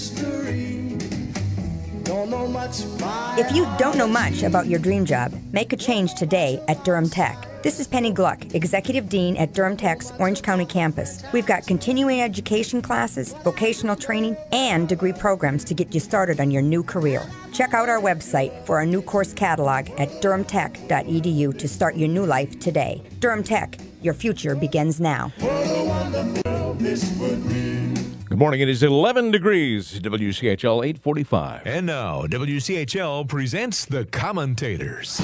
history. Don't know much about If you don't know much about your dream job, make a change today at Durham Tech. This is Penny Gluck, Executive Dean at Durham Tech's Orange County campus. We've got continuing education classes, vocational training, and degree programs to get you started on your new career. Check out our website for our new course catalog at durham tech dot e d u to start your new life today. Durham Tech, your future begins now. what a wonderful this would be. Good morning. It is eleven degrees. W C H L eight forty-five. And now, W C H L presents The Commentators.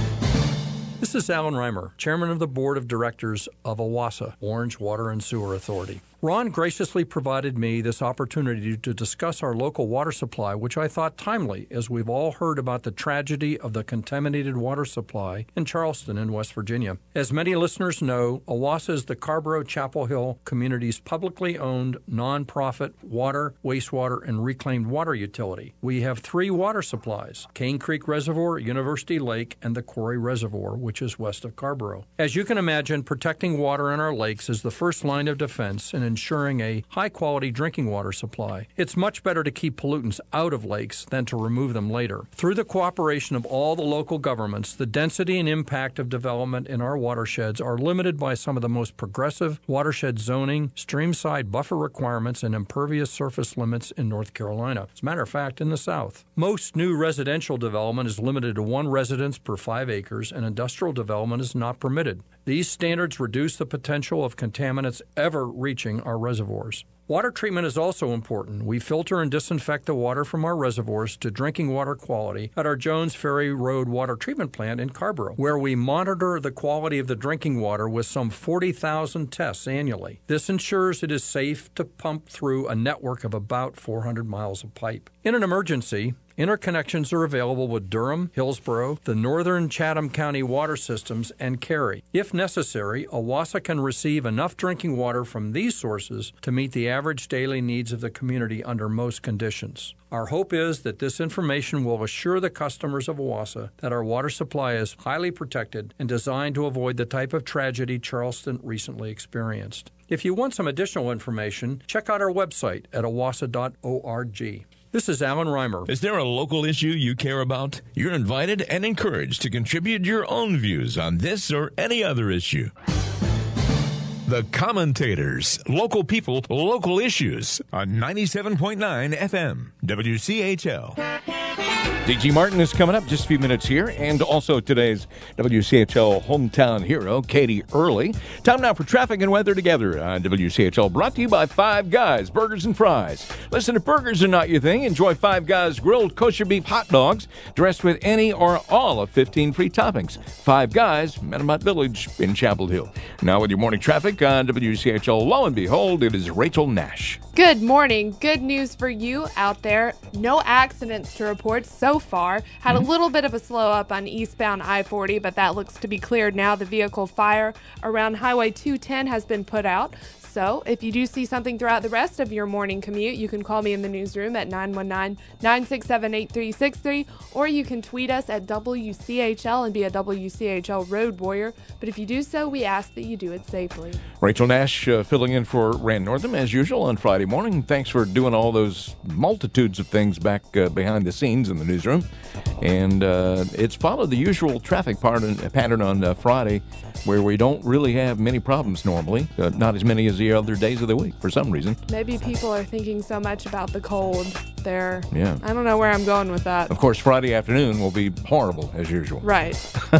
This is Alan Reimer, Chairman of the Board of Directors of OWASA, Orange Water and Sewer Authority. Ron graciously provided me this opportunity to discuss our local water supply, which I thought timely, as we've all heard about the tragedy of the contaminated water supply in Charleston in West Virginia. As many listeners know, OWASA is the Carrboro-Chapel Hill community's publicly owned nonprofit water, wastewater, and reclaimed water utility. We have three water supplies: Cane Creek Reservoir, University Lake, and the Quarry Reservoir, which is west of Carrboro. As you can imagine, protecting water in our lakes is the first line of defense in ensuring a high-quality drinking water supply. It's much better to keep pollutants out of lakes than to remove them later. Through the cooperation of all the local governments, the density and impact of development in our watersheds are limited by some of the most progressive watershed zoning, streamside buffer requirements, and impervious surface limits in North Carolina. As a matter of fact, in the South. Most new residential development is limited to one residence per five acres, and industrial development is not permitted. These standards reduce the potential of contaminants ever reaching our reservoirs. Water treatment is also important. We filter and disinfect the water from our reservoirs to drinking water quality at our Jones Ferry Road Water Treatment Plant in Carrboro, where we monitor the quality of the drinking water with some forty thousand tests annually. This ensures it is safe to pump through a network of about four hundred miles of pipe. In an emergency, interconnections are available with Durham, Hillsborough, the Northern Chatham County Water Systems, and Cary. If necessary, OWASA can receive enough drinking water from these sources to meet the average daily needs of the community under most conditions. Our hope is that this information will assure the customers of OWASA that our water supply is highly protected and designed to avoid the type of tragedy Charleston recently experienced. If you want some additional information, check out our website at owasa dot org. This is Alan Reimer. Is there a local issue you care about? You're invited and encouraged to contribute your own views on this or any other issue. The Commentators. Local people, local issues on ninety-seven point nine F M, W C H L. D G Martin is coming up just a few minutes here, and also today's W C H L hometown hero, Katie Early. Time now for traffic and weather together on W C H L, brought to you by Five Guys Burgers and Fries. Listen, if burgers are not your thing, enjoy Five Guys grilled kosher beef hot dogs dressed with any or all of fifteen free toppings. Five Guys, Metamont Village in Chapel Hill. Now with your morning traffic on W C H L, lo and behold, it is Rachel Nash. Good morning. Good news for you out there. No accidents to report so so far. Had mm-hmm. a little bit of a slow up on eastbound I forty, but that looks to be cleared now. The vehicle fire around Highway two ten has been put out. So if you do see something throughout the rest of your morning commute, you can call me in the newsroom at nine one nine, nine six seven, eight three six three, or you can tweet us at W C H L and be a W C H L road warrior. But if you do so, we ask that you do it safely. Rachel Nash uh, filling in for Rand Northam as usual on Friday morning. Thanks for doing all those multitudes of things back uh, behind the scenes in the newsroom. And uh, it's followed the usual traffic pattern, pattern on uh, Friday, where we don't really have many problems normally, uh, not as many as the other days of the week for some reason. Maybe people are thinking so much about the cold there. Yeah. I don't know where I'm going with that. Of course, Friday afternoon will be horrible as usual. Right.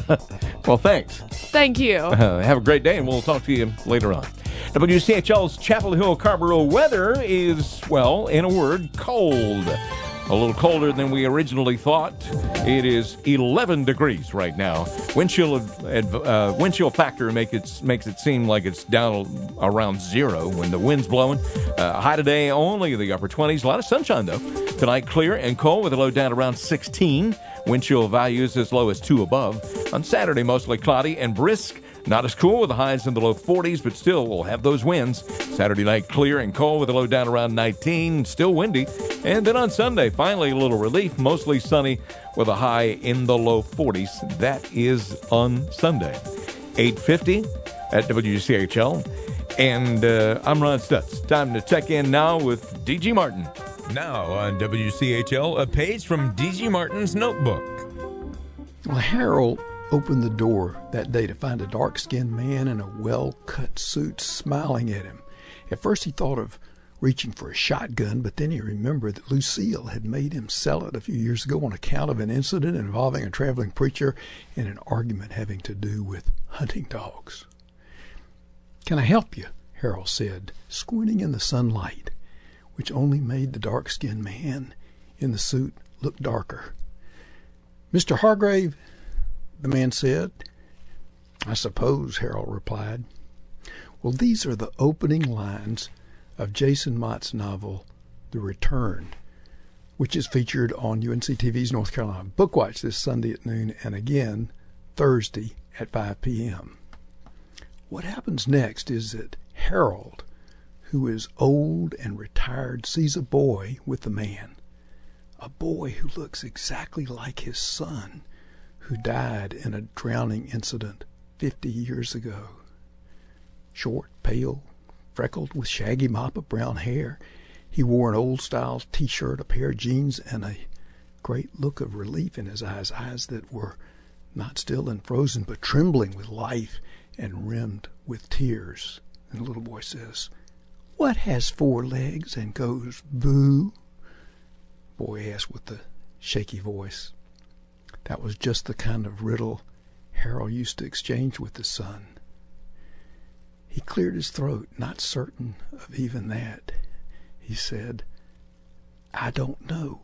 Well, thanks. Thank you. Uh, have a great day, and we'll talk to you later on. W C H L's Chapel Hill Carrboro weather is, well, in a word, cold. A little colder than we originally thought. It is eleven degrees right now. Wind chill, uh, wind chill factor make it, makes it seem like it's down around zero when the wind's blowing. Uh, high today only the upper twenties. A lot of sunshine, though. Tonight, clear and cold with a low down around sixteen. Wind chill values as low as two above. On Saturday, mostly cloudy and brisk. Not as cool with the highs in the low forties, but still we'll have those winds. Saturday night, clear and cold with a low down around nineteen, still windy. And then on Sunday, finally a little relief, mostly sunny with a high in the low forties. That is on Sunday. eight fifty at W C H L. And uh, I'm Ron Stutz. Time to check in now with D G Martin. Now on W C H L, a page from D G Martin's notebook. Well, Harold opened the door that day to find a dark-skinned man in a well-cut suit smiling at him. At first he thought of reaching for a shotgun, but then he remembered that Lucille had made him sell it a few years ago on account of an incident involving a traveling preacher and an argument having to do with hunting dogs. "Can I help you?" Harold said, squinting in the sunlight, which only made the dark-skinned man in the suit look darker. "Mister Hargrave," the man said. "I suppose," Harold replied. Well, these are the opening lines of Jason Mott's novel, The Return, which is featured on U N C T V's North Carolina Book Watch this Sunday at noon and again Thursday at five p.m. What happens next is that Harold, who is old and retired, sees a boy with a man, a boy who looks exactly like his son, who died in a drowning incident fifty years ago. Short, pale, freckled, with shaggy mop of brown hair. He wore an old-style T-shirt, a pair of jeans, and a great look of relief in his eyes, eyes that were not still and frozen, but trembling with life and rimmed with tears. And the little boy says, "What has four legs and goes boo?" Boy asked with a shaky voice. That was just the kind of riddle Harold used to exchange with his son. He cleared his throat, not certain of even that. He said, "I don't know."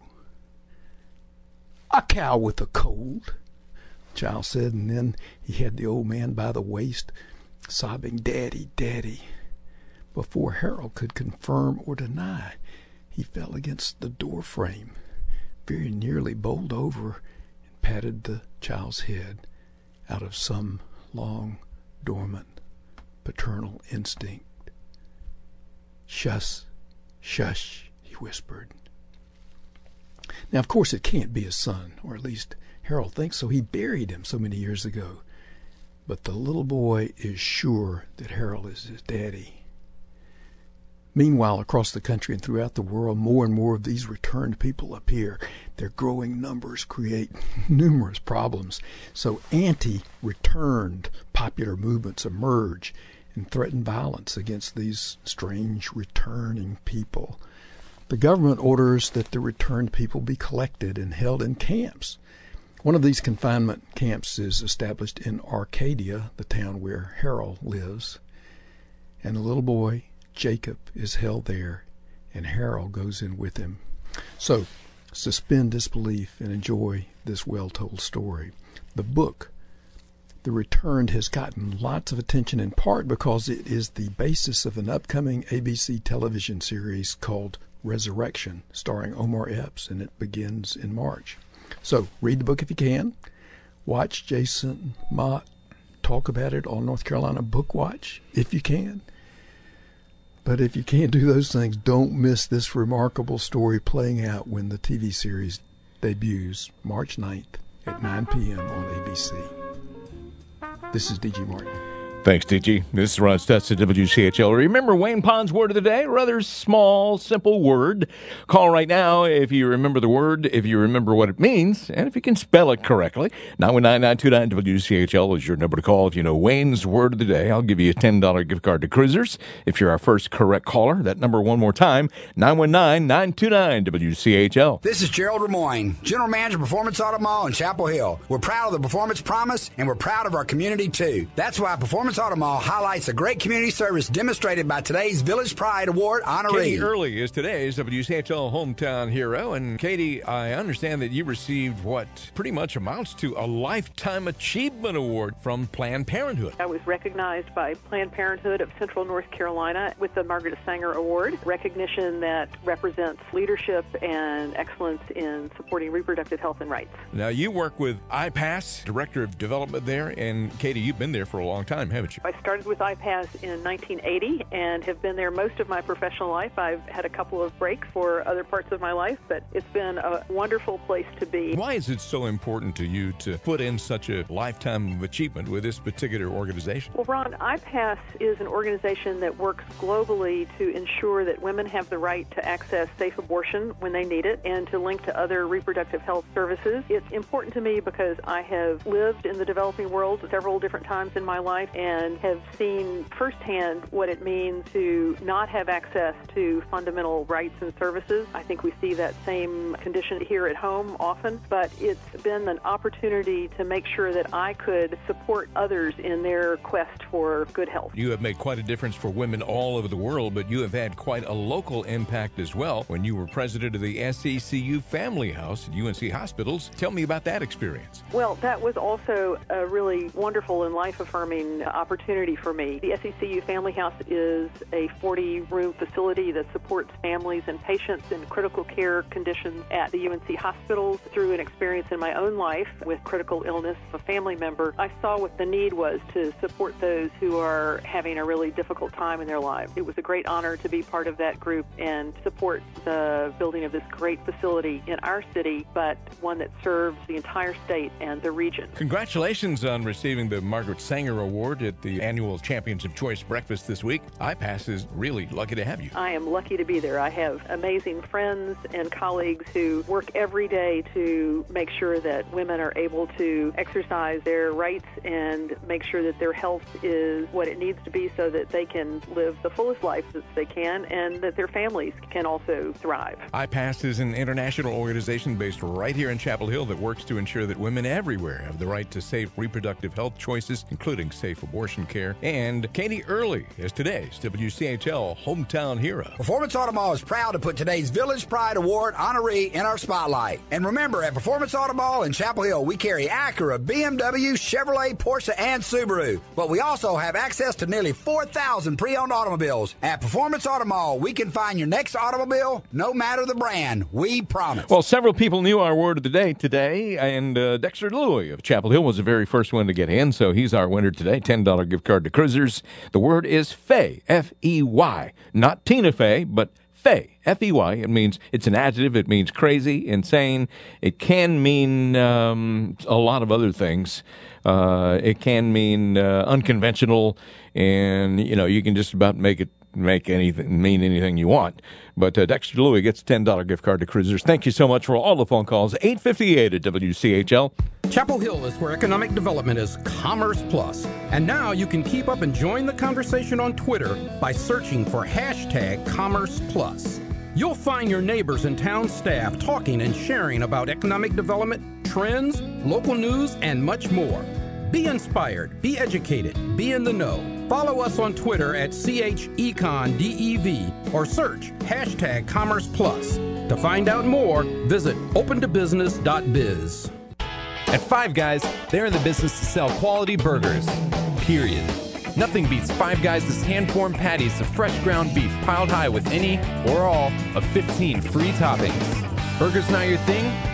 "A cow with a cold," the child said, and then he had the old man by the waist, sobbing, "Daddy, Daddy." Before Harold could confirm or deny, he fell against the door frame, very nearly bowled over, and patted the child's head out of some long, dormant, paternal instinct. "Shush, shush," he whispered. Now, of course, it can't be his son, or at least Harold thinks so. He buried him so many years ago. But the little boy is sure that Harold is his daddy. Meanwhile, across the country and throughout the world, more and more of these returned people appear. Their growing numbers create numerous problems. So anti-returned popular movements emerge and threaten violence against these strange returning people. The government orders that the returned people be collected and held in camps. One of these confinement camps is established in Arcadia, the town where Harold lives. And the little boy, Jacob, is held there, and Harold goes in with him. So, suspend disbelief and enjoy this well-told story. The book, The Returned, has gotten lots of attention in part because it is the basis of an upcoming A B C television series called Resurrection, starring Omar Epps, and it begins in March. So read the book if you can. Watch Jason Mott talk about it on North Carolina Book Watch if you can. But if you can't do those things, don't miss this remarkable story playing out when the T V series debuts March ninth at nine p.m. on A B C. This is D G Martin. Thanks, D G. This is Ron Stutz at W C H L. Remember Wayne Pond's word of the day? Rather small, simple word. Call right now if you remember the word, if you remember what it means, and if you can spell it correctly. nine one nine, nine two nine, W C H L is your number to call. If you know Wayne's word of the day, I'll give you a ten dollars gift card to Cruisers. If you're our first correct caller, that number one more time, nine one nine, nine two nine, W C H L. This is Gerald Lemoyne, General Manager of Performance Auto Mall in Chapel Hill. We're proud of the Performance Promise, and we're proud of our community, too. That's why Performance Auto Mall highlights the great community service demonstrated by today's Village Pride Award honoree. Katie Early is today's W C H L hometown hero. And Katie, I understand that you received what pretty much amounts to a Lifetime Achievement Award from Planned Parenthood. I was recognized by Planned Parenthood of Central North Carolina with the Margaret Sanger Award, recognition that represents leadership and excellence in supporting reproductive health and rights. Now, you work with I PASS, Director of Development there, and Katie, you've been there for a long time, haven't you? I started with I PASS in nineteen eighty and have been there most of my professional life. I've had a couple of breaks for other parts of my life, but it's been a wonderful place to be. Why is it so important to you to put in such a lifetime of achievement with this particular organization? Well, Ron, I PASS is an organization that works globally to ensure that women have the right to access safe abortion when they need it and to link to other reproductive health services. It's important to me because I have lived in the developing world several different times in my life and have seen firsthand what it means to not have access to fundamental rights and services. I think we see that same condition here at home often, but it's been an opportunity to make sure that I could support others in their quest for good health. You have made quite a difference for women all over the world, but you have had quite a local impact as well when you were president of the S E C U Family House at U N C Hospitals. Tell me about that experience. Well, that was also a really wonderful and life-affirming opportunity for me. The S E C U Family House is a forty-room facility that supports families and patients in critical care conditions at the U N C hospitals. Through an experience in my own life with critical illness of a family member, I saw what the need was to support those who are having a really difficult time in their lives. It was a great honor to be part of that group and support the building of this great facility in our city, but one that serves the entire state and the region. Congratulations on receiving the Margaret Sanger Award at the annual Champions of Choice breakfast this week. I PASS is really lucky to have you. I am lucky to be there. I have amazing friends and colleagues who work every day to make sure that women are able to exercise their rights and make sure that their health is what it needs to be so that they can live the fullest life that they can and that their families can also thrive. I PASS is an international organization based right here in Chapel Hill that works to ensure that women everywhere have the right to safe reproductive health choices, including safe abortion care. And Katie Early is today's W C H L hometown hero. Performance Auto Mall is proud to put today's Village Pride Award honoree in our spotlight. And remember, at Performance Auto Mall in Chapel Hill, we carry Acura, B M W, Chevrolet, Porsche, and Subaru. But we also have access to nearly four thousand pre-owned automobiles. At Performance Auto Mall, we can find your next automobile, no matter the brand. We promise. Well, several people knew our word of the day today, and uh, Dexter Louie of Chapel Hill was the very first one to get in, so he's our winner today. ten dollars gift card to Cruisers. The word is Fey, F E Y. Not Tina Fey, but Fey, F E Y. It means, it's an adjective. It means crazy, insane. It can mean um, a lot of other things. Uh, it can mean uh, unconventional, and, you know, you can just about make it make anything mean anything you want. But uh, Dexter Louie gets a ten dollars gift card to Cruisers. Thank you so much for all the phone calls. eight fifty-eight at W C H L. Chapel Hill is where economic development is Commerce Plus. And now you can keep up and join the conversation on Twitter by searching for hashtag Commerce Plus. You'll find your neighbors and town staff talking and sharing about economic development, trends, local news, and much more. Be inspired, be educated, be in the know. Follow us on Twitter at C H Econ D E V or search hashtag Commerce Plus. To find out more, visit open to business dot biz. At Five Guys, they're in the business to sell quality burgers, period. Nothing beats Five Guys' hand-formed patties of fresh ground beef piled high with any or all of fifteen free toppings. Burgers not your thing?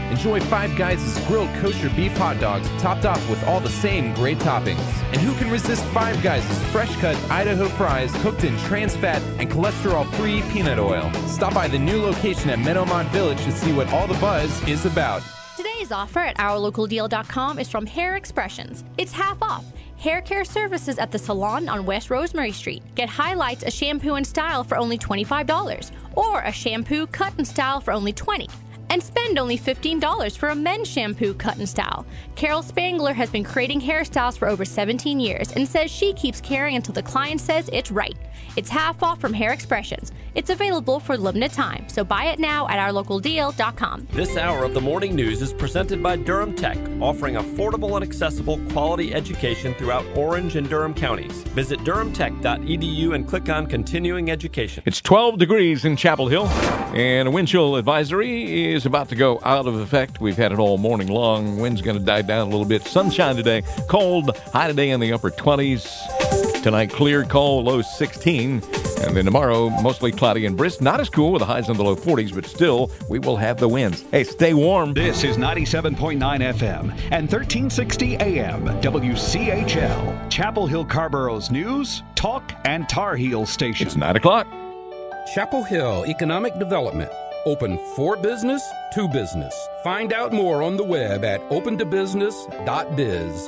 Enjoy Five Guys' grilled kosher beef hot dogs topped off with all the same great toppings. And who can resist Five Guys' fresh-cut Idaho fries cooked in trans fat and cholesterol-free peanut oil? Stop by the new location at Meadowmont Village to see what all the buzz is about. Today's offer at our local deal dot com is from Hair Expressions. It's half off. Hair care services at the salon on West Rosemary Street. Get highlights, a shampoo and style for only twenty-five dollars, or a shampoo cut and style for only twenty dollars. And spend only fifteen dollars for a men's shampoo cut and style. Carol Spangler has been creating hairstyles for over seventeen years and says she keeps caring until the client says it's right. It's half off from Hair Expressions. It's available for limited time, so buy it now at our local deal dot com. This hour of the morning news is presented by Durham Tech, offering affordable and accessible quality education throughout Orange and Durham counties. Visit durham tech dot e d u and click on Continuing Education. It's twelve degrees in Chapel Hill, and a wind chill advisory is about to go out of effect. We've had it all morning long. Wind's going to die down a little bit. Sunshine today. Cold. High today in the upper twenties. Tonight, clear, cold, low sixteen. And then tomorrow, mostly cloudy and brisk. Not as cool with the highs in the low forties, but still, we will have the winds. Hey, stay warm. This is ninety-seven point nine F M and thirteen sixty A M W C H L, Chapel Hill Carborough's news, talk, and Tar Heel station. It's nine o'clock. Chapel Hill Economic Development. Open for business, to business. Find out more on the web at open to business dot biz.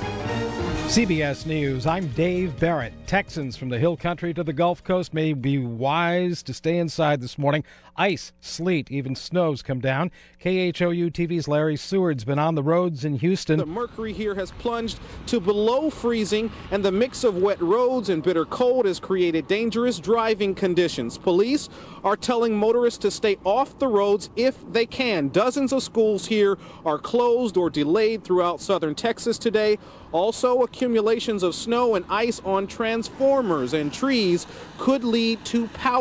C B S News, I'm Dave Barrett. Texans from the Hill Country to the Gulf Coast may be wise to stay inside this morning. Ice, sleet, even snows come down. K H O U T V's Larry Seward's been on the roads in Houston. The mercury here has plunged to below freezing, and the mix of wet roads and bitter cold has created dangerous driving conditions. Police are telling motorists to stay off the roads if they can. Dozens of schools here are closed or delayed throughout southern Texas today. Also, accumulations of snow and ice on transformers and trees could lead to power